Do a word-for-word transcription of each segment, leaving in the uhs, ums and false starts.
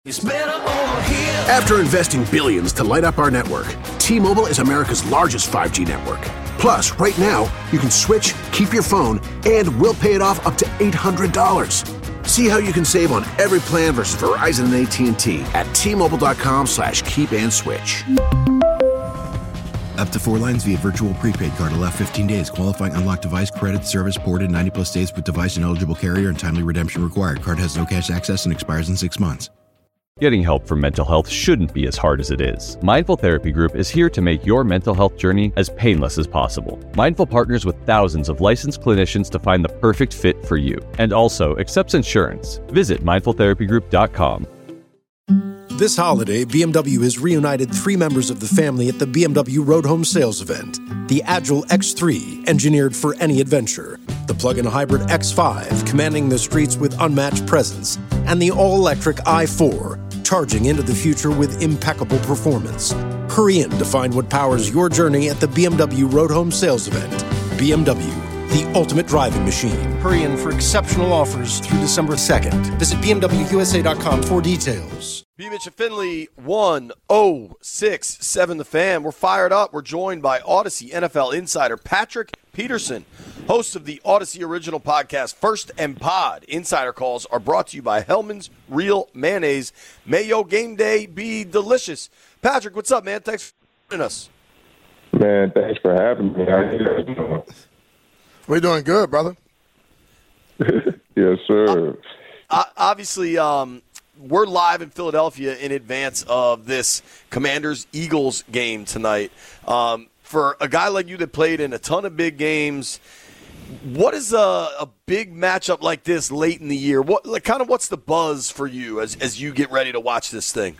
After investing billions to light up our network, T-Mobile is America's largest five G network. Plus, right now, you can switch, keep your phone, and we'll pay it off up to eight hundred dollars. See how you can save on every plan versus Verizon and A T and T at T-Mobile.com slash keep and switch. Up to four lines via virtual prepaid card. Allow fifteen days. Qualifying unlocked device credit service ported ninety plus days with device and eligible carrier and timely redemption required. Card has no cash access and expires in six months. Getting help for mental health shouldn't be as hard as it is. Mindful Therapy Group is here to make your mental health journey as painless as possible. Mindful partners with thousands of licensed clinicians to find the perfect fit for you, and also accepts insurance. Visit mindful therapy group dot com. This holiday, B M W has reunited three members of the family at the B M W Road Home Sales event. The Agile X three, engineered for any adventure. The plug-in hybrid X five, commanding the streets with unmatched presence. And the all-electric i four, charging into the future with impeccable performance. Hurry in to find what powers your journey at the B M W Road Home Sales event. B M W, the ultimate driving machine. Hurry in for exceptional offers through December second. Visit B M W U S A dot com for details. B. Mitch and Finley, one oh six point seven The Fan. We're fired up. We're joined by Odyssey N F L insider Patrick Peterson, host of the Odyssey original podcast First and Pod. Insider calls are brought to you by Hellman's Real Mayonnaise. May your game day be delicious. Patrick, what's up, man? Thanks for joining us. Man, thanks for having me. How you guys doing? We're doing good, brother. Yes, sir. Uh, obviously, um, we're live in Philadelphia in advance of this Commanders-Eagles game tonight. Um, for a guy like you that played in a ton of big games, what is a, a big matchup like this late in the year? What like, kind of what's the buzz for you as, as you get ready to watch this thing?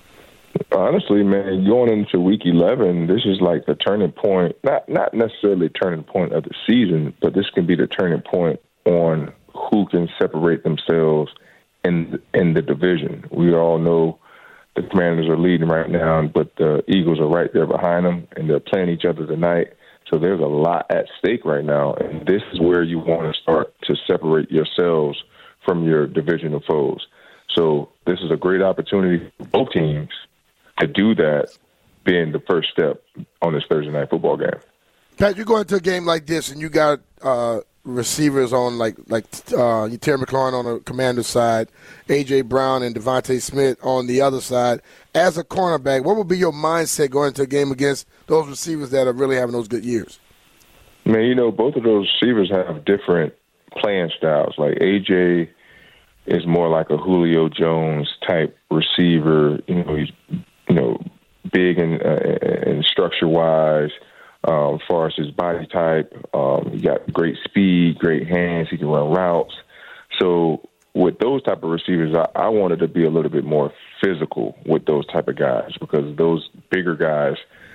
Honestly, man, going into week eleven, this is like the turning point, not not necessarily the turning point of the season, but this can be the turning point on who can separate themselves in in the division. We all know the Commanders are leading right now, but the Eagles are right there behind them, and they're playing each other tonight. So there's a lot at stake right now, and this is where you want to start to separate yourselves from your divisional foes. So this is a great opportunity for both teams to do that, being the first step on this Thursday night football game. Pat, you go into a game like this, and you got uh, receivers on like like uh, Terry McLaurin on the Commander side, A J. Brown and Devontae Smith on the other side. As a cornerback, what would be your mindset going into a game against those receivers that are really having those good years? Man, you know, both of those receivers have different playing styles. Like A J is more like a Julio Jones type receiver. You know, he's you know big and uh, and structure wise. Um, as far as his body type, um, he got great speed, great hands. He can run routes. So with those type of receivers, I, I wanted to be a little bit more physical with those type of guys, because those bigger guys,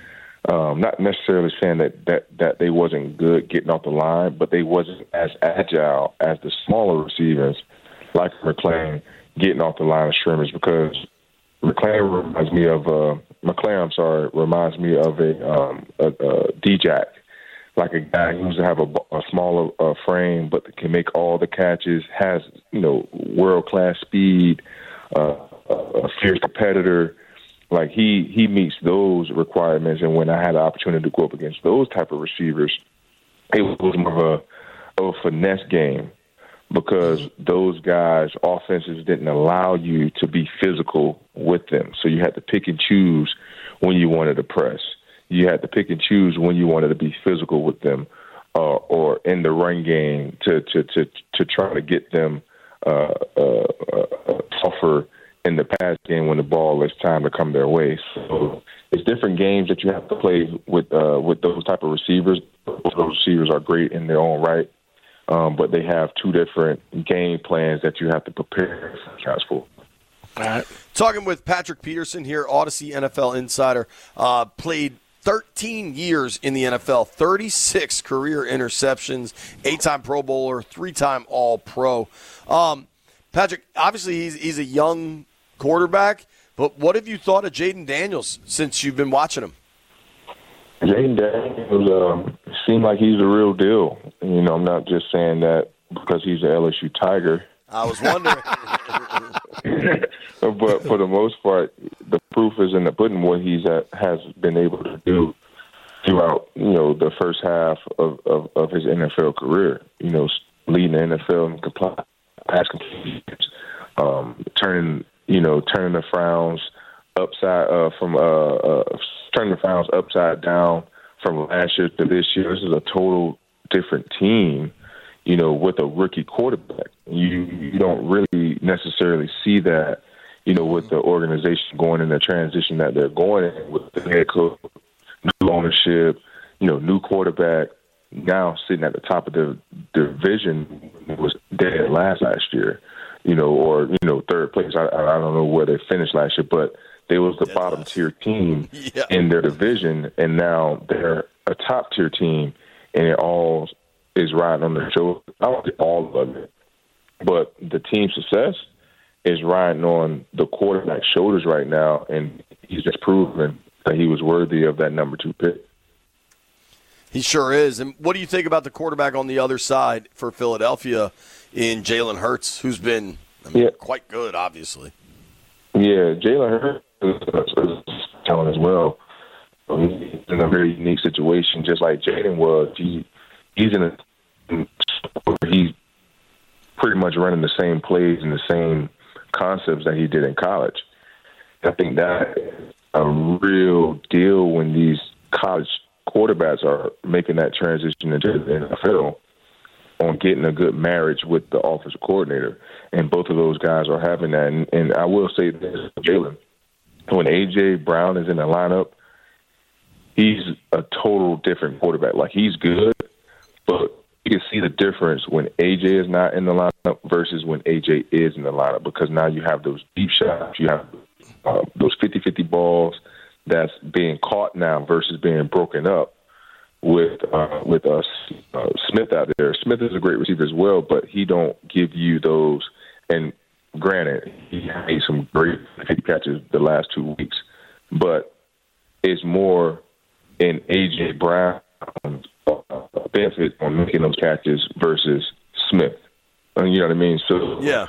um, not necessarily saying that, that, that they wasn't good getting off the line, but they wasn't as agile as the smaller receivers like McLaurin getting off the line of scrimmage, because McLaurin reminds me of uh, McLaurin, I'm sorry, reminds me of a, um, a, a D-Jack, like a guy who used to have a, a smaller uh, frame but can make all the catches, has, you know, world-class speed, uh, a fierce competitor. Like, he, he meets those requirements, and when I had the opportunity to go up against those type of receivers, it was more of a, of a finesse game, because those guys' offenses didn't allow you to be physical with them. So you had to pick and choose when you wanted to press. You had to pick and choose when you wanted to be physical with them, uh, or in the run game to to to, to try to get them uh, uh, uh, tougher in the pass game when the ball is time to come their way. So it's different games that you have to play with uh, with those type of receivers. Those receivers are great in their own right. Um, but they have two different game plans that you have to prepare for. All right. Talking with Patrick Peterson here, Odyssey N F L insider. Uh, played thirteen years in the N F L, thirty-six career interceptions, eight-time Pro Bowler, three-time All-Pro. Um, Patrick, obviously he's, he's a young quarterback, but what have you thought of Jayden Daniels since you've been watching him? Jayden Daniels um, seemed like he's the real deal. You know, I'm not just saying that because he's an L S U Tiger. I was wondering. but for the most part, the proof is in the pudding what he's at, has been able to do throughout, you know, the first half of, of, of his N F L career. You know, leading the N F L in compli- pass completions, um, turning, you know, turning the frowns upside uh, from uh, uh, turning the frowns upside down from last year to this year. This is a total different team, you know, with a rookie quarterback. You you don't really necessarily see that, you know, with the organization going in the transition that they're going in with the head coach, new ownership, you know, new quarterback. Now sitting at the top of the division was dead last last year, you know, or, you know, third place. I, I don't know where they finished last year, but they was the bottom tier team yeah. in their division, and now they're a top tier team, and it all is riding on their shoulders. I don't think all of it, but the team's success is riding on the quarterback's shoulders right now, and he's just proven that he was worthy of that number two pick. He sure is. And what do you think about the quarterback on the other side for Philadelphia in Jalen Hurts, who's been I mean, yeah. quite good, obviously? Yeah, Jalen Hurts is talent as well. He's in a very unique situation, just like Jaden was. He, he's in a he's pretty much running the same plays and the same concepts that he did in college. I think that is a real deal when these college quarterbacks are making that transition into the N F L on getting a good marriage with the offensive coordinator. And both of those guys are having that. And, and I will say this, Jalen, when A J Brown is in the lineup, he's a total different quarterback. Like, he's good, but you can see the difference when A J is not in the lineup versus when A J is in the lineup, because now you have those deep shots, you have uh, those fifty-fifty balls that's being caught now versus being broken up with uh, with uh, uh, Smith out there. Smith is a great receiver as well, but he don't give you those. And granted, he made some great catches the last two weeks, but it's more in A J Brown's uh, benefit on making those catches versus Smith. You know what I mean? So yeah.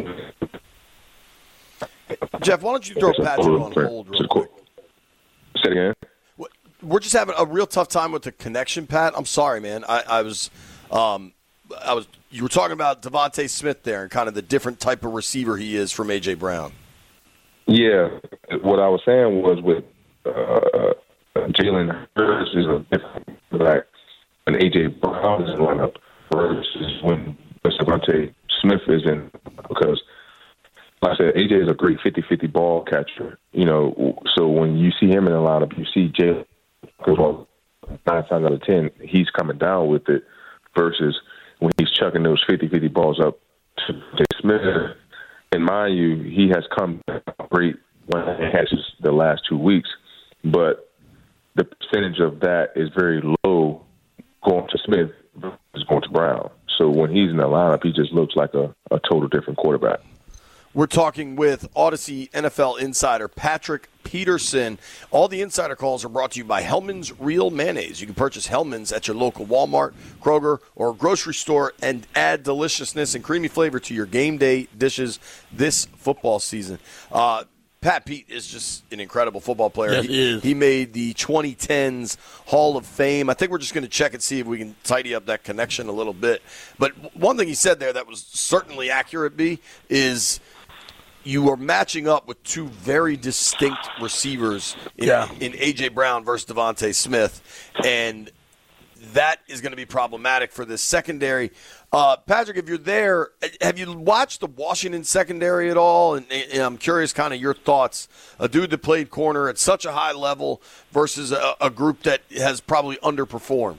Jeff, why don't you throw Patrick on hold real quick? Say it again. We're just having a real tough time with the connection, Pat. I'm sorry, man. I, I was, um, I was. You were talking about Devontae Smith there and kind of the different type of receiver he is from A J Brown. Yeah, what I was saying was with uh, Jalen Hurts is a different like when A J Brown is in the lineup versus when Devontae Smith is in, because like I said, A J is a great fifty-fifty ball catcher. You know, so when you see him in the lineup, you see Jalen. Well, nine times out of ten, he's coming down with it versus when he's chucking those fifty-fifty balls up to Jay Smith. And mind you, he has come great when he has the last two weeks, but the percentage of that is very low going to Smith versus going to Brown. So when he's in the lineup, he just looks like a, a total different quarterback. We're talking with Odyssey N F L insider Patrick Peterson. All the insider calls are brought to you by Hellman's Real Mayonnaise. You can purchase Hellman's at your local Walmart, Kroger, or grocery store and add deliciousness and creamy flavor to your game day dishes this football season. Uh, Pat Pete is just an incredible football player. Yes, he is. He made the twenty tens Hall of Fame. I think we're just going to check and see if we can tidy up that connection a little bit. But one thing he said there that was certainly accurate, B, is – you are matching up with two very distinct receivers in, yeah. in A J Brown versus Devontae Smith, and that is going to be problematic for this secondary. Uh, Patrick, if you're there, have you watched the Washington secondary at all? And, and I'm curious kind of your thoughts. A dude that played corner at such a high level versus a, a group that has probably underperformed.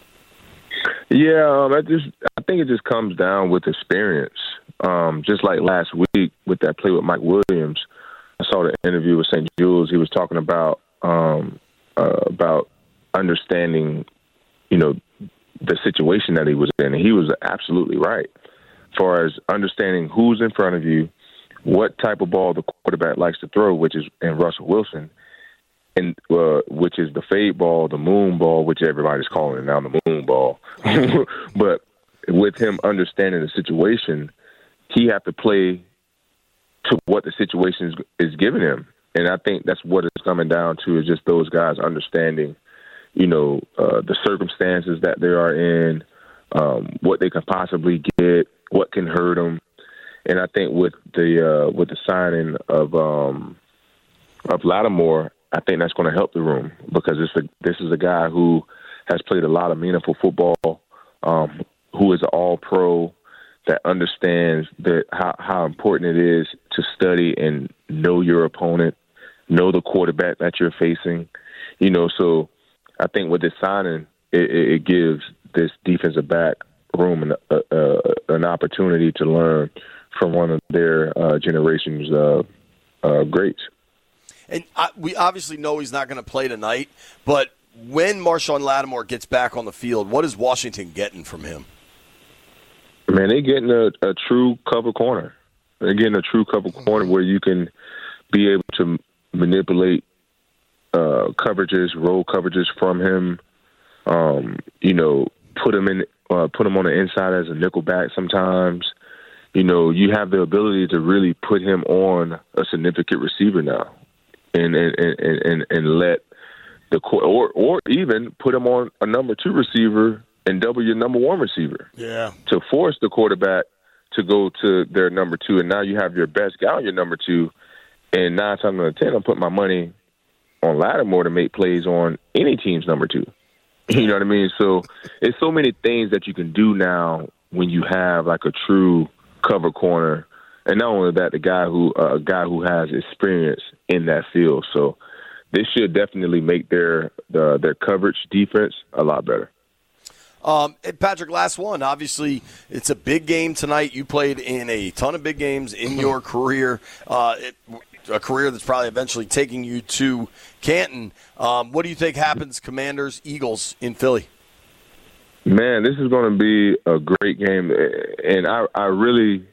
Yeah, um, I just I think it just comes down with experience. Um, just like last week with that play with Mike Williams, I saw the interview with Saint Jules. He was talking about um, uh, about understanding, you know, the situation that he was in, and he was absolutely right. As far as understanding who's in front of you, what type of ball the quarterback likes to throw, which is in Russell Wilson, and uh, which is the fade ball, the moon ball, which everybody's calling it now, the moon ball. But with him understanding the situation, he had to play to what the situation is, is giving him. And I think that's what it's coming down to, is just those guys understanding, you know, uh, the circumstances that they are in, um, what they can possibly get, what can hurt them. And I think with the uh, with the signing of um, of Lattimore, I think that's going to help the room, because it's a, this is a guy who has played a lot of meaningful football, um, who is an all-pro, that understands that how, how important it is to study and know your opponent, know the quarterback that you're facing. You know, so I think with this signing, it, it gives this defensive back room an, uh, uh, an opportunity to learn from one of their uh, generation's uh, uh, greats. And I, we obviously know he's not going to play tonight, but when Marshawn Lattimore gets back on the field, what is Washington getting from him? Man, they're getting a, a true cover corner. They're getting a true cover corner where you can be able to manipulate uh, coverages, roll coverages from him. Um, you know, put him in, uh, put him on the inside as a nickel back sometimes. You know, you have the ability to really put him on a significant receiver now, and and and and, and let the or or even put him on a number two receiver and double your number one receiver. Yeah. To force the quarterback to go to their number two, and now you have your best guy on your number two, and nine times out of ten, I'm putting my money on Lattimore to make plays on any team's number two. You know what I mean? So it's so many things that you can do now when you have like a true cover corner, and not only that, the guy who uh, a guy who has experience in that field. So this should definitely make their the, their coverage defense a lot better. Um, and Patrick, last one. Obviously, it's a big game tonight. You played in a ton of big games in your career, uh, it, a career that's probably eventually taking you to Canton. Um, what do you think happens, Commanders, Eagles in Philly? Man, this is going to be a great game, and I, I really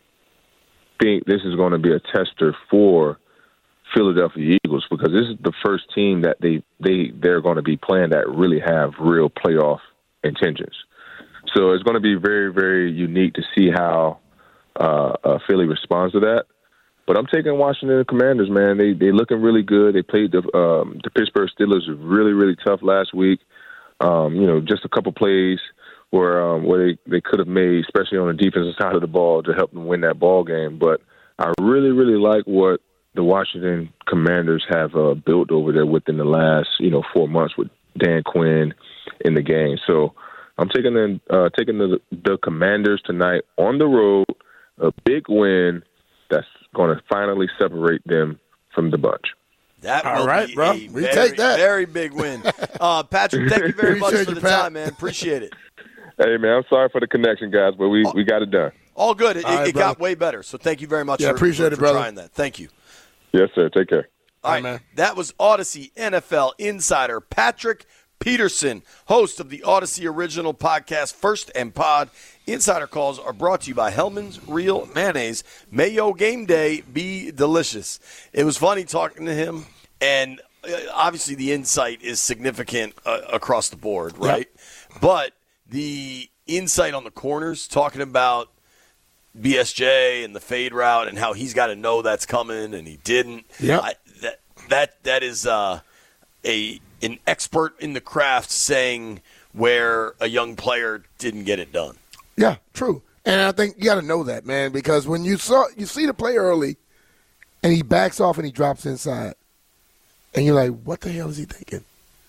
think this is going to be a tester for Philadelphia Eagles, because this is the first team that they, they, they're going to be playing that really have real playoff intentions. So it's going to be very, very unique to see how uh, uh, Philly responds to that. But I'm taking Washington Commanders, man. They they looking really good. They played the um, the Pittsburgh Steelers really, really tough last week. Um, you know, just a couple plays where um, where they, they could have made, especially on the defensive side of the ball, to help them win that ball game. But I really, really like what the Washington Commanders have uh, built over there within the last, you know, four months with Dan Quinn in the game. So I'm taking the uh, taking the, the Commanders tonight on the road, a big win that's going to finally separate them from the bunch. That All will right, be bro. a We very, take that. very big win. Uh, Patrick, thank you very much Appreciate for you, the Pat. time, man. Appreciate it. Hey, man, I'm sorry for the connection, guys, but we, we got it done. All good. It, All right, it got brother. way better. So thank you very much Yeah, for, appreciate for, it, for brother. trying that. Thank you. Yes, sir. Take care. All right, man. That was Odyssey N F L insider Patrick Peterson, host of the Odyssey original podcast First and Pod. Insider calls are brought to you by Hellman's Real Mayonnaise. Mayo game day, be delicious. It was funny talking to him, and uh, obviously the insight is significant uh, across the board, right? Yep. But the insight on the corners, talking about B S J and the fade route and how he's got to know that's coming and he didn't. Yep. I, that that that is uh, a an expert in the craft saying where a young player didn't get it done. Yeah, true. And I think you got to know that, man, because when you saw you see the play early and he backs off and he drops inside, and you're like, what the hell is he thinking?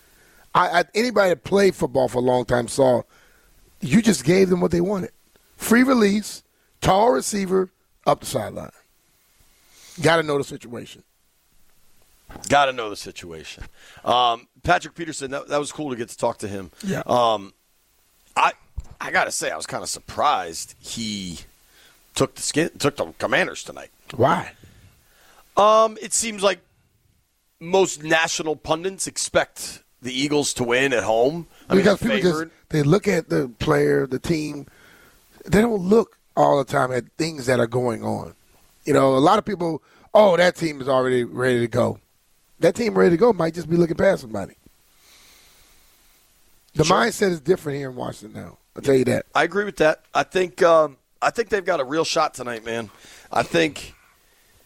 I, I anybody that played football for a long time saw you just gave them what they wanted. Free release, tall receiver, up the sideline. Got to know the situation. Got to know the situation. Um, Patrick Peterson, that, that was cool to get to talk to him. Yeah. Um, I I got to say, I was kind of surprised he took the skin, took the Commanders tonight. Why? Um, it seems like most national pundits expect the Eagles to win at home. I Because mean, people favored. just they look at the player, the team. They don't look all the time at things that are going on. You know, a lot of people, oh, that team is already ready to go. That team ready to go might just be looking past somebody. The Sure. mindset is different here in Washington now. I'll tell you that. I agree with that. I think um, I think they've got a real shot tonight, man. I think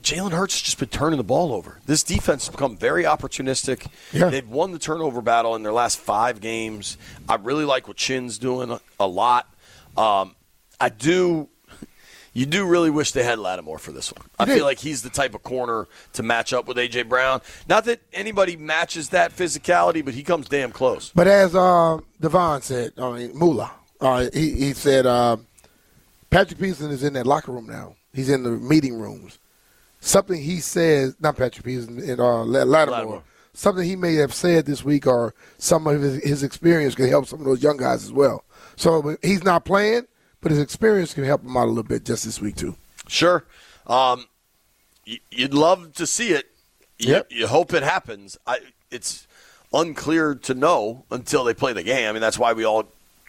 Jalen Hurts has just been turning the ball over. This defense has become very opportunistic. Yeah. They've won the turnover battle in their last five games. I really like what Chin's doing a lot. Um, I do – you do really wish they had Lattimore for this one. I feel like he's the type of corner to match up with A J. Brown. Not that anybody matches that physicality, but he comes damn close. But as uh, Devon said, I mean, Moolah, uh, he, he said uh, Patrick Peterson is in that locker room now. He's in the meeting rooms. Something he says, not Patrick Peterson, and, uh, Lattimore, Lattimore, something he may have said this week or some of his, his experience can help some of those young guys as well. So he's not playing, but his experience can help him out a little bit just this week too. Sure. Um, you'd love to see it. You, yep. you hope it happens. I, it's unclear to know until they play the game. I mean, that's why we all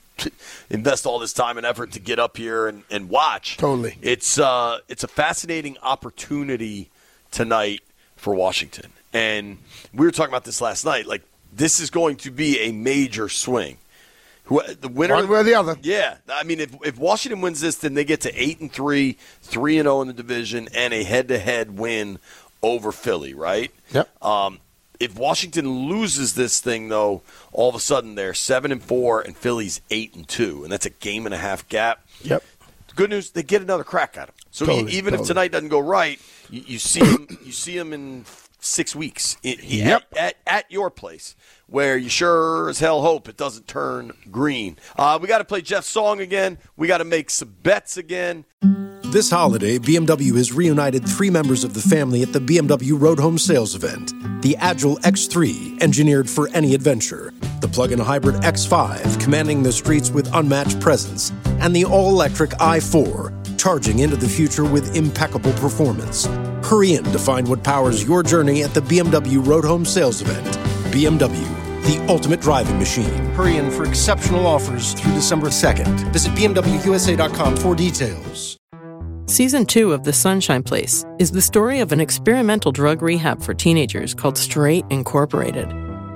invest all this time and effort to get up here and, and watch. Totally. It's uh, it's a fascinating opportunity tonight for Washington. And we were talking about this last night. Like, this is going to be a major swing. Who, the winner, one way or the other. Yeah. I mean, if if Washington wins this, then they get to eight and three, three and zero in the division, and a head-to-head win over Philly. Right. Yep. Um, if Washington loses this thing, though, all of a sudden they're seven and four, and Philly's eight and two, and that's a game and a half gap. Yep. Good news, they get another crack at them. So totally, even totally. if tonight doesn't go right, you, you see them, you see them in six weeks. In, yep. At, at, at your place, where you sure as hell hope it doesn't turn green. Uh, we got to play Jeff's song again. We got to make some bets again. This holiday, B M W has reunited three members of the family at the B M W Road Home Sales Event. The Agile X three, engineered for any adventure. The plug-in hybrid X five, commanding the streets with unmatched presence. And the all-electric i four, charging into the future with impeccable performance. Hurry in to find what powers your journey at the B M W Road Home Sales Event. B M W, the ultimate driving machine. Hurry in for exceptional offers through December second. Visit B M W U S A dot com for details. Season two of The Sunshine Place is the story of an experimental drug rehab for teenagers called Straight Incorporated,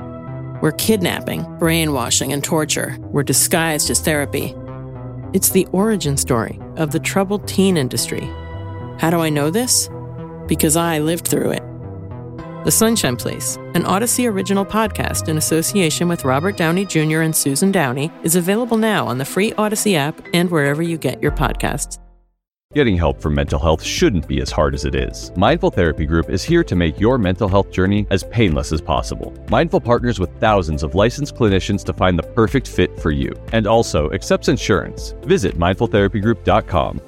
where kidnapping, brainwashing, and torture were disguised as therapy. It's the origin story of the troubled teen industry. How do I know this? Because I lived through it. The Sunshine Place, an Odyssey original podcast in association with Robert Downey Junior and Susan Downey, is available now on the free Odyssey app and wherever you get your podcasts. Getting help for mental health shouldn't be as hard as it is. Mindful Therapy Group is here to make your mental health journey as painless as possible. Mindful partners with thousands of licensed clinicians to find the perfect fit for you, and also accepts insurance. Visit mindful therapy group dot com.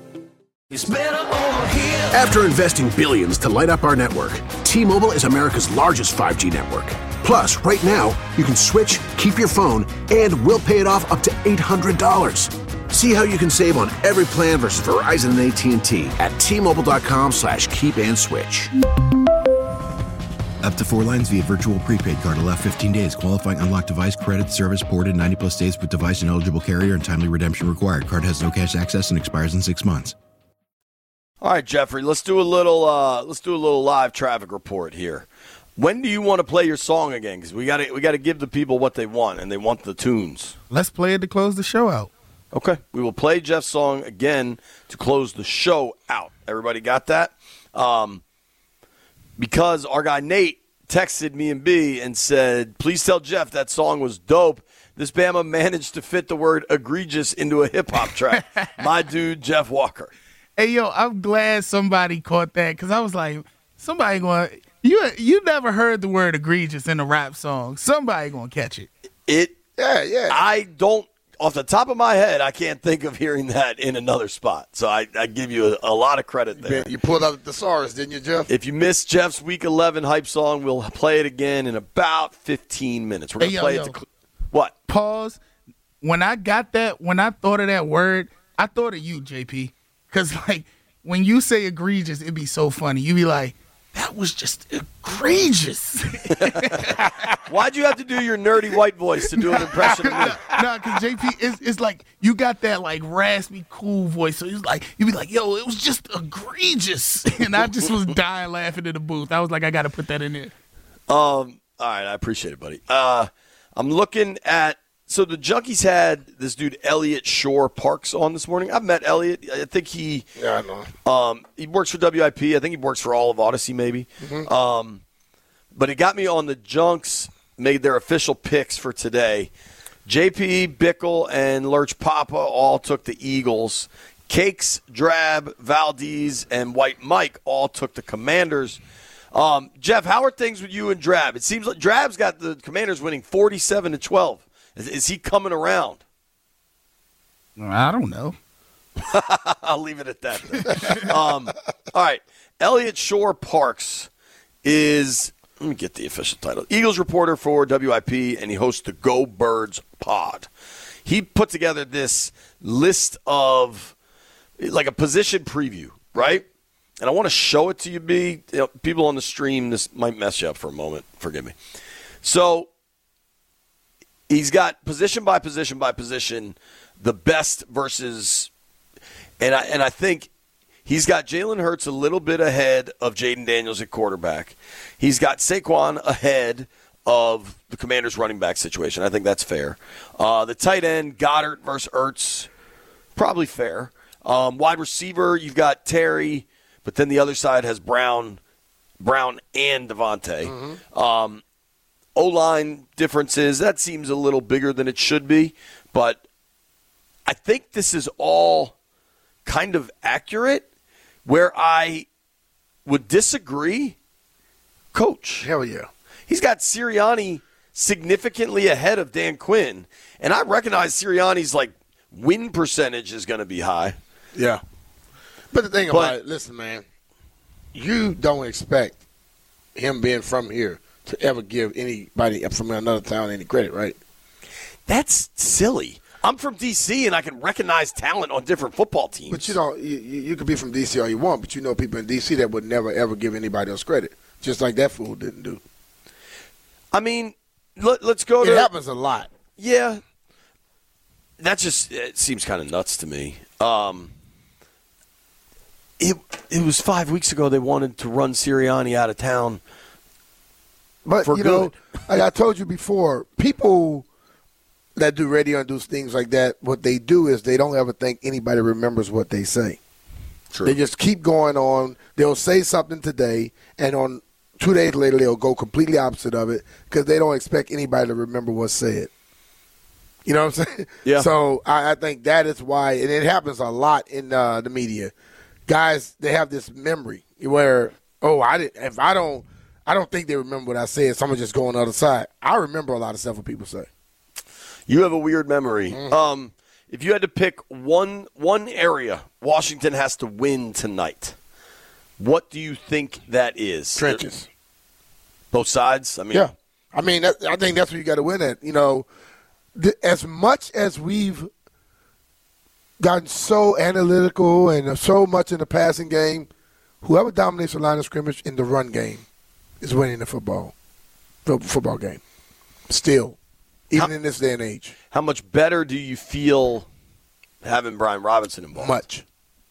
After investing billions to light up our network, T-Mobile is America's largest five G network. Plus, right now, you can switch, keep your phone, and we'll pay it off up to eight hundred dollars. See how you can save on every plan versus Verizon and A T and T at T-Mobile.com slash keep and switch. Up to four lines via virtual prepaid card. Allow fifteen days. Qualifying unlocked device credit service ported ninety plus days with device and eligible carrier and timely redemption required. Card has no cash access and expires in six months. All right, Jeffrey, let's do a little uh, let's do a little live traffic report here. When do you want to play your song again? Because we got to we got to give the people what they want, and they want the tunes. Let's play it to close the show out. Okay, we will play Jeff's song again to close the show out. Everybody got that? Um, because our guy Nate texted me and B and said, please tell Jeff that song was dope. This Bama managed to fit the word egregious into a hip-hop track. My dude, Jeff Walker. Hey, yo, I'm glad somebody caught that because I was like, somebody going, you you never heard the word egregious in a rap song. Somebody going to catch it. It, yeah, yeah. I don't. Off the top of my head, I can't think of hearing that in another spot. So I, I give you a, a lot of credit there. You pulled out the thesaurus, didn't you, Jeff? If you missed Jeff's Week eleven hype song, we'll play it again in about fifteen minutes. We're going to hey, play yo, it yo. to cl- what? Pause. When I got that, when I thought of that word, I thought of you, J P. Because, like, when you say egregious, it'd be so funny. You'd be like, that was just egregious. Why'd you have to do your nerdy white voice to do an impression of me? No, because J P, it's, it's like you got that like raspy, cool voice. So it's like you'd be like, "Yo, it was just egregious," and I just was dying laughing in the booth. I was like, "I got to put that in there." Um. All right, I appreciate it, buddy. Uh, I'm looking at so the Junkies had this dude Elliot Shore Parks on this morning. I've met Elliot. I think he yeah, I know. Um, he works for W I P. I think he works for all of Odyssey, maybe. Mm-hmm. Um, but it got me on the Junks. Made their official picks for today. J P, Bickle, and Lurch Papa all took the Eagles. Cakes, Drab, Valdez, and White Mike all took the Commanders. Um, Jeff, how are things with you and Drab? It seems like Drab's got the Commanders winning forty-seven to twelve. Is, is he coming around? I don't know. I'll leave it at that then. um, all right. Elliot Shore Parks is, let me get the official title, Eagles reporter for W I P, and he hosts the Go Birds pod. He put together this list of, like a position preview, right? And I want to show it to you, B. You know, people on the stream, this might mess you up for a moment. Forgive me. So he's got position by position by position, the best versus, and I and I think he's got Jalen Hurts a little bit ahead of Jaden Daniels at quarterback. He's got Saquon ahead of the Commanders' running back situation. I think that's fair. Uh, the tight end, Goddard versus Ertz, probably fair. Um, wide receiver, you've got Terry, but then the other side has Brown, Brown and Devontae. Mm-hmm. Um, O-line differences, that seems a little bigger than it should be, but I think this is all kind of accurate. Where I would disagree, Coach. Hell yeah. He's got Sirianni significantly ahead of Dan Quinn, and I recognize Sirianni's like win percentage is going to be high. Yeah. But the thing But- about it, listen, man, you don't expect him being from here to ever give anybody from another town any credit, right? That's silly. I'm from D C, and I can recognize talent on different football teams. But you don't. You, you you could be from D C all you want, but you know people in D C that would never ever give anybody else credit, just like that fool didn't do. I mean, let, let's go to. It happens a lot. Yeah. That just it seems kind of nuts to me. Um, it it was five weeks ago they wanted to run Sirianni out of town. But For you know, good. like I told you before, people that do radio and do things like that, what they do is they don't ever think anybody remembers what they say. True. They just keep going on. They'll say something today, and on two days later they'll go completely opposite of it because they don't expect anybody to remember what's said. You know what I'm saying? Yeah. So I, I think that is why, and it happens a lot in uh, the media. Guys, they have this memory where, oh, I didn't. If I don't, I don't think they remember what I said. Someone just go on the other side. I remember a lot of stuff what people say. You have a weird memory. Mm-hmm. Um, if you had to pick one one area Washington has to win tonight, what do you think that is? Trenches. Both sides? I mean, Yeah. I mean, that, I think that's what you got to win at. You know, th- as much as we've gotten so analytical and so much in the passing game, whoever dominates the line of scrimmage in the run game is winning the football the football game. Still, even How- in this day and age. how much better do you feel having Brian Robinson involved? Much.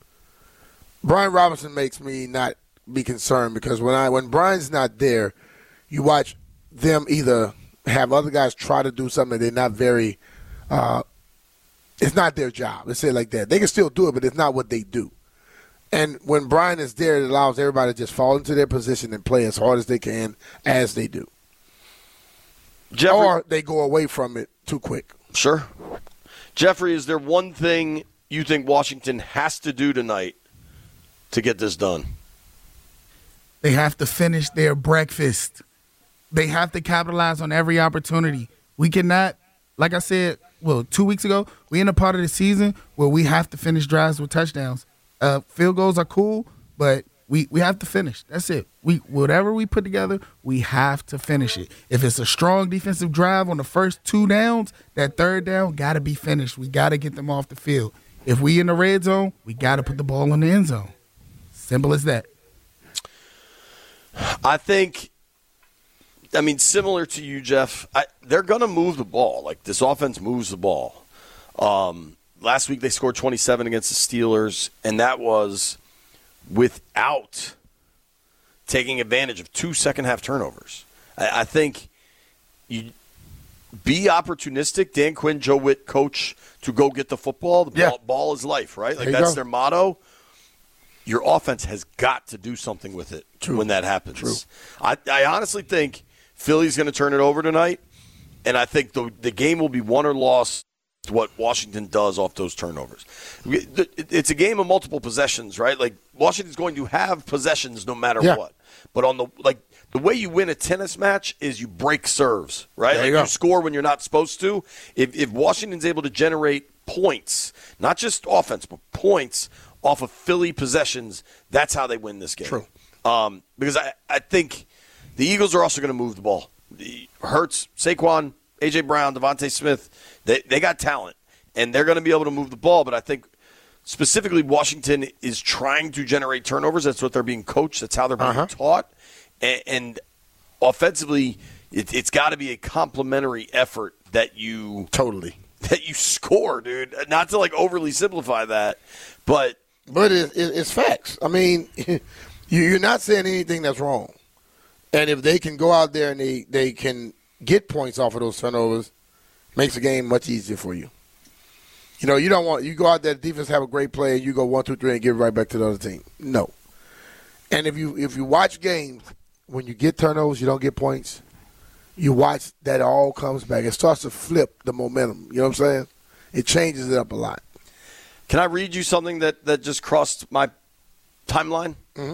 Brian Robinson makes me not be concerned because when I when Brian's not there, you watch them either have other guys try to do something that they're not very uh, it's not their job. Let's say it like that. They can still do it, but it's not what they do. And when Brian is there, it allows everybody to just fall into their position and play as hard as they can as they do. Jeffrey, Or they go away from it too quick. Sure. Jeffrey, is there one thing you think Washington has to do tonight to get this done? They have to finish their breakfast. They have to capitalize on every opportunity. We cannot, like I said, well, two weeks ago, we in a part of the season where we have to finish drives with touchdowns. Uh, field goals are cool, but we, we have to finish. That's it. We whatever we put together, we have to finish it. If it's a strong defensive drive on the first two downs, that third down got to be finished. We got to get them off the field. If we in the red zone, we got to put the ball in the end zone. Simple as that. I think, I mean, similar to you, Jeff, I, they're going to move the ball. Like, this offense moves the ball. Um, last week they scored twenty-seven against the Steelers, and that was without taking advantage of two second-half turnovers. I, I think you be opportunistic. Dan Quinn, Joe Witt, coach to go get the football. The Yeah. ball, ball is life, right? Like There you that's go. their motto. Your offense has got to do something with it True. when that happens. True. I, I honestly think Philly's going to turn it over tonight, and I think the the game will be won or lost to what Washington does off those turnovers. It's a game of multiple possessions, right? Like Washington's going to have possessions no matter Yeah. what. But on the like the way you win a tennis match is you break serves, right? There Like you you, go. score when you're not supposed to. If if Washington's able to generate points, not just offense, but points off of Philly possessions, that's how they win this game. True. Um, because I, I think the Eagles are also going to move the ball. The Hurts, Saquon, A J. Brown, Devontae Smith, they, they got talent, and they're going to be able to move the ball. But I think specifically Washington is trying to generate turnovers. That's what they're being coached. That's how they're being Uh-huh. taught. And, and offensively, it, it's got to be a complementary effort that you Totally. that you score, dude. Not to like overly simplify that, but But it, it, it's facts. I mean, you, you're not saying anything that's wrong. And if they can go out there and they, they can get points off of those turnovers, makes the game much easier for you. You know, you don't want you go out there, defense have a great play, and you go one, two, three, and give it right back to the other team. No. And if you if you watch games, when you get turnovers, you don't get points. You watch that it all comes back. It starts to flip the momentum. You know what I'm saying? It changes it up a lot. can I read you something that, that just crossed my timeline? Mm-hmm.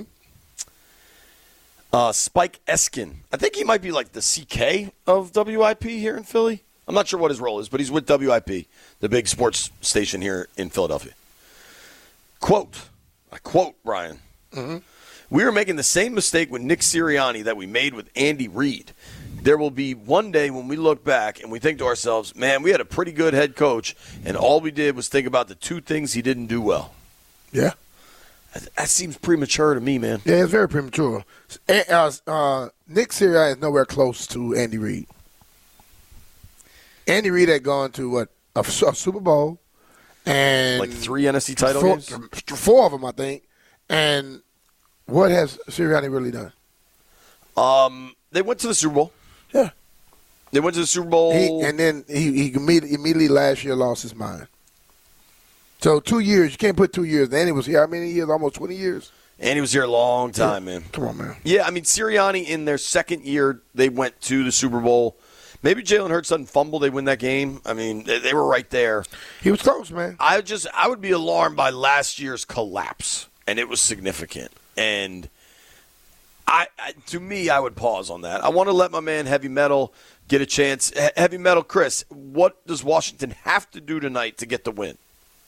Uh, Spike Eskin. I think he might be like the C K of W I P here in Philly. I'm not sure what his role is, but he's with W I P, the big sports station here in Philadelphia. Quote, I quote, Brian, Mm-hmm. we are making the same mistake with Nick Sirianni that we made with Andy Reid. There will be one day when we look back and we think to ourselves, man, we had a pretty good head coach, and all we did was think about the two things he didn't do well. Yeah. That, that seems premature to me, man. Yeah, it's very premature. Uh, uh, Nick Sirianni is nowhere close to Andy Reid. Andy Reid had gone to, what, a, a Super Bowl. And Like three N F C title four, games? Four of them, I think. And what has Sirianni really done? Um, they went to the Super Bowl. Yeah. They went to the Super Bowl. He, and then he, he immediately, immediately last year lost his mind. So two years, you can't put two years. Then he was here, how many years? Almost twenty years? and he was here a long time, man. Come on, man. Yeah, I mean, Sirianni, in their second year, they went to the Super Bowl. Maybe Jalen Hurts doesn't fumble, they win that game. I mean, they, they were right there. He was close, man. I would just, I would be alarmed by last year's collapse, and it was significant. And I, I to me, I would pause on that. I want to let my man Heavy Metal get a chance. He- Heavy Metal, Chris, what does Washington have to do tonight to get the win?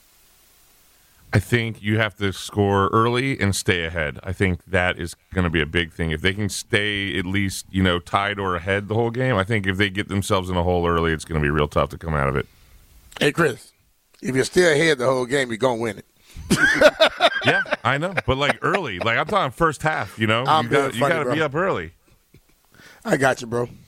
I think you have to score early and stay ahead. I think that is going to be a big thing. If they can stay at least, you know, tied or ahead the whole game, I think if they get themselves in a hole early, it's going to be real tough to come out of it. Hey, Chris, if you're still ahead the whole game, you're going to win it. Yeah, I know. But, like, early. Like, I'm talking first half, you know? I'm you being got you funny, got to bro. be up early. I got you, bro.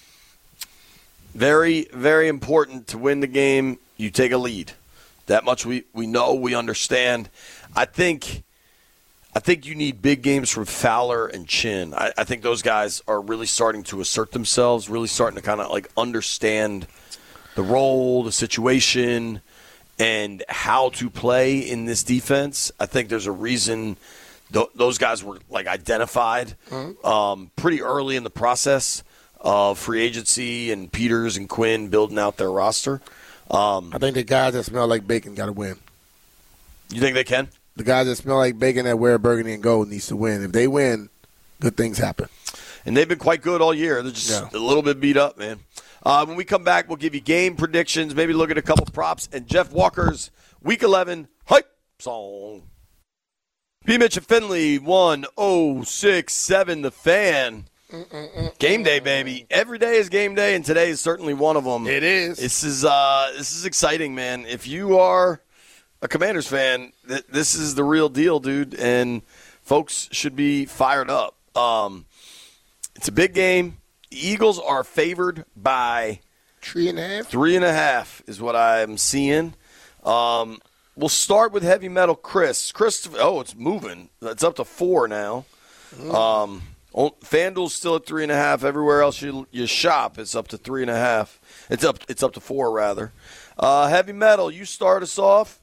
Very, very important to win the game. You take a lead. That much we, we know, we understand. I think I think you need big games from Fowler and Chin. I, I think those guys are really starting to assert themselves, really starting to kind of like understand the role, the situation, and how to play in this defense. I think there's a reason th- those guys were like identified um, pretty early in the process of free agency and Peters and Quinn building out their roster. Um, I think the guys that smell like bacon got to win. you think they can? The guys that smell like bacon that wear burgundy and gold needs to win. If they win, good things happen. And they've been quite good all year. They're just Yeah. a little bit beat up, man. Uh, when we come back, we'll give you game predictions, maybe look at a couple props, and Jeff Walker's Week eleven hype song. B. Mitch and Finley, one oh six seven The Fan. Game day, baby. Every day is game day, and today is certainly one of them. It is. This is uh, this is exciting, man. If you are a Commanders fan, th- this is the real deal, dude, and folks should be fired up. Um, it's a big game. The Eagles are favored by Three and a half. three and a half is what I'm seeing. Um, we'll start with Heavy Metal Chris. Chris, oh, it's moving. It's up to four now. Um, Oh, FanDuel's still at three and a half. Everywhere else you you shop, it's up to three and a half. It's up. It's up to four rather. Uh, heavy metal. You start us off.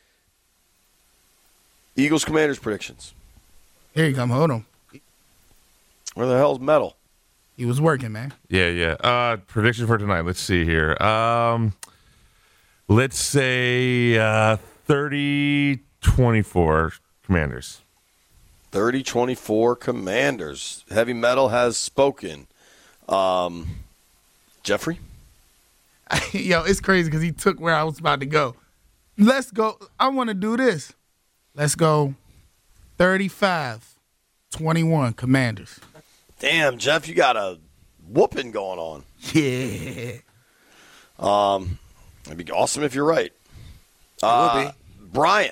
Eagles Commanders predictions. Here you come. Hold on. Where the hell's metal? He was working, man. Yeah, yeah. Uh, prediction for tonight. Let's see here. Um, let's say uh, thirty twenty-four Commanders. thirty twenty-four Commanders. Heavy metal has spoken. Um, Jeffrey? Yo, it's crazy because he took where I was about to go. Let's go. I want to do this. Let's go thirty-five twenty-one Commanders. Damn, Jeff, you got a whooping going on. Yeah. Um, it'd be awesome if you're right. It will Uh, be. Brian.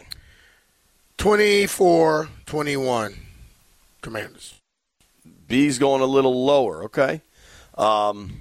twenty-four twenty-one Commanders. B's going a little lower, okay? Um,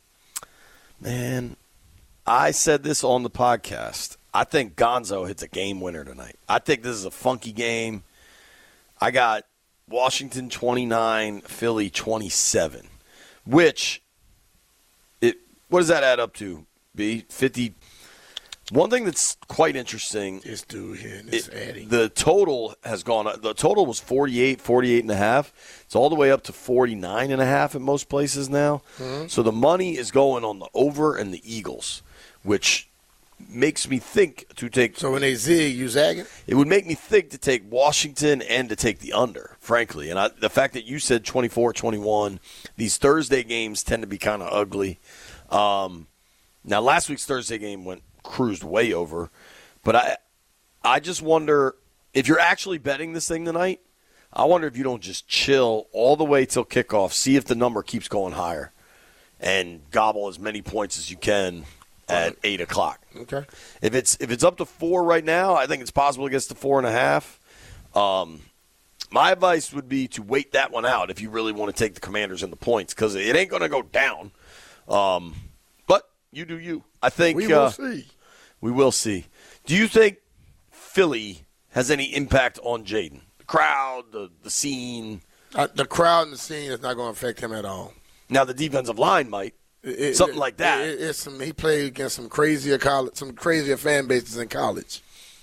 man, I said this on the podcast. I think Gonzo hits a game winner tonight. I think this is a funky game. I got Washington twenty-nine, Philly twenty-seven, which, it what does that add up to, B? fifty. One thing that's quite interesting, This dude here, this it, adding. the total has gone up. The total was forty-eight, forty-eight and a half. It's all the way up to forty-nine and a half in most places now. Mhm. So the money is going on the over and the Eagles, which makes me think to take. So when they zig, you zagging? It would make me think to take Washington and to take the under, frankly. And I, the fact that you said twenty-four twenty-one, these Thursday games tend to be kind of ugly. Um, now, last week's Thursday game went cruised way over, but I, I just wonder if you're actually betting this thing tonight. I wonder if you don't just chill all the way till kickoff, see if the number keeps going higher, and gobble as many points as you can at eight o'clock. Okay. If it's if it's up to four right now, I think it's possible it gets to four and a half. Um, my advice would be to wait that one out if you really want to take the Commanders and the points, because it ain't going to go down. Um, but you do you. I think We will uh, see. We will see. Do you think Philly has any impact on Jaden? The crowd, the the scene. Uh, the crowd and the scene is not going to affect him at all. Now the defensive line might. It- Something it- like that. It, it's some, he played against some crazier college, some crazier fan bases in college.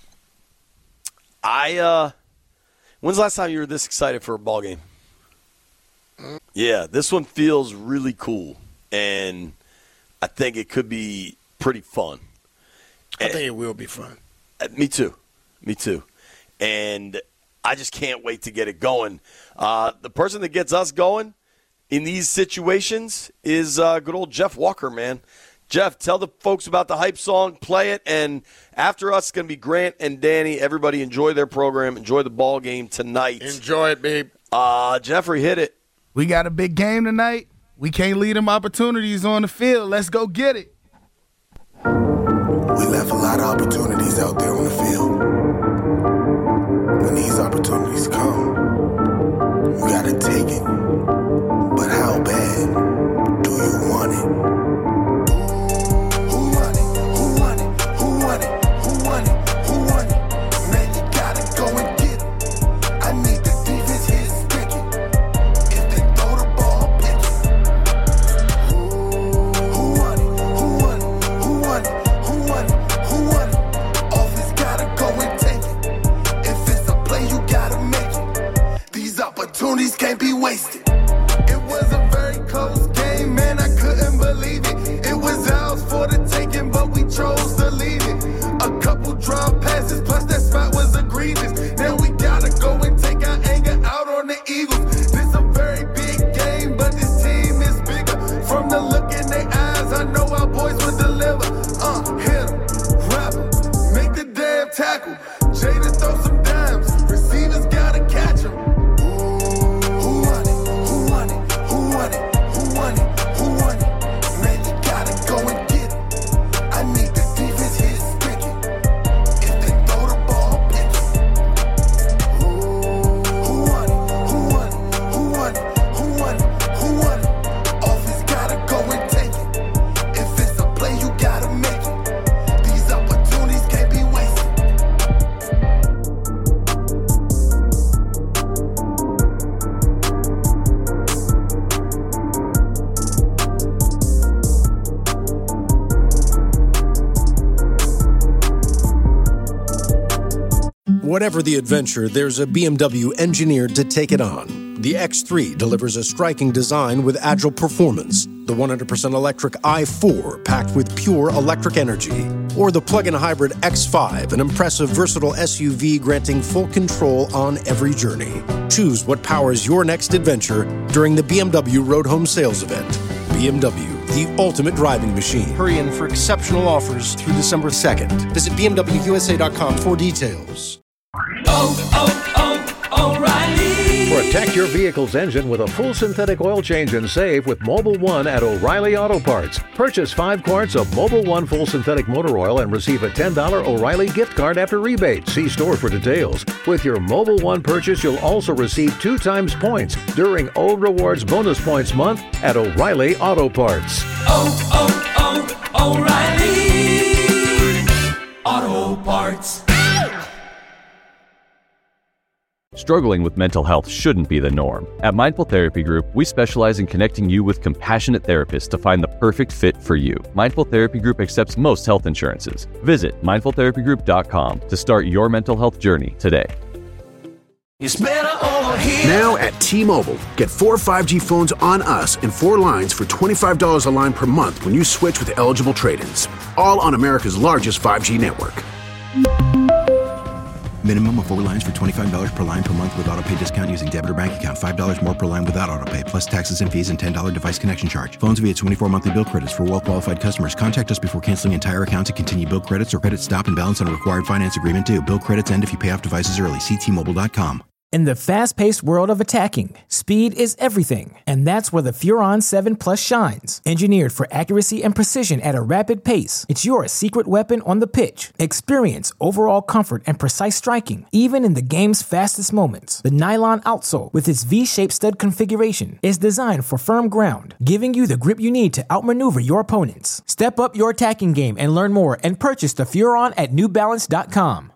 I uh, when's the last time you were this excited for a ball game? Mm-hmm. Yeah, this one feels really cool, and I think it could be pretty fun. I think it will be fun. Uh, Me too. Me too. And I just can't wait to get it going. Uh, the person that gets us going in these situations is uh, good old Jeff Walker, man. Jeff, tell the folks about the hype song, play it, and after us, it's going to be Grant and Danny. Everybody enjoy their program, enjoy the ball game tonight. Enjoy it, babe. Uh, Jeffrey, hit it. We got a big game tonight. We can't leave them opportunities on the field. Let's go get it. We left a lot of opportunities out there on the field. When these opportunities come, you gotta take it. But how bad do you want it? Who want it? Who want it? Who want it? Who want it? Who want it? Man, you gotta go and get it. I need the defense hit spigot. If they throw the ball, pitch it. Who want it? Who want it? Who want it? Who want it? Who want it? Offense gotta go and take it. If it's a play, you gotta make it. Whatever the adventure, there's a B M W engineered to take it on. The X three delivers a striking design with agile performance. The one hundred percent electric i four, packed with pure electric energy. Or the plug-in hybrid X five, an impressive, versatile S U V granting full control on every journey. Choose what powers your next adventure during the B M W Road Home Sales Event. B M W, the ultimate driving machine. Hurry in for exceptional offers through December second. Visit B M W U S A dot com for details. Oh, oh, oh, O'Reilly! Protect your vehicle's engine with a full synthetic oil change and save with Mobil one at O'Reilly Auto Parts. Purchase five quarts of Mobil one full synthetic motor oil and receive a ten dollars O'Reilly gift card after rebate. See store for details. With your Mobil one purchase, you'll also receive two times points during O Rewards Bonus Points Month at O'Reilly Auto Parts. Oh, oh, oh, O'Reilly Auto Parts. Struggling with mental health shouldn't be the norm. At Mindful Therapy Group, we specialize in connecting you with compassionate therapists to find the perfect fit for you. Mindful Therapy Group accepts most health insurances. Visit mindful therapy group dot com to start your mental health journey today. It's better over here. Now at T-Mobile, get four five G phones on us and four lines for twenty-five dollars a line per month when you switch with eligible trade-ins. All on America's largest five G network. Minimum of four lines for twenty-five dollars per line per month with autopay discount using debit or bank account. five dollars more per line without autopay, plus taxes and fees and ten dollars device connection charge. Phones via twenty-four monthly bill credits for well-qualified customers. Contact us before canceling entire account to continue bill credits or credit stop and balance on a required finance agreement due. Bill credits end if you pay off devices early. See T Mobile dot com. In the fast-paced world of attacking, speed is everything, and that's where the Furon seven Plus shines. Engineered for accuracy and precision at a rapid pace, it's your secret weapon on the pitch. Experience overall comfort and precise striking, even in the game's fastest moments. The nylon outsole, with its V-shaped stud configuration, is designed for firm ground, giving you the grip you need to outmaneuver your opponents. Step up your attacking game and learn more and purchase the Furon at new balance dot com.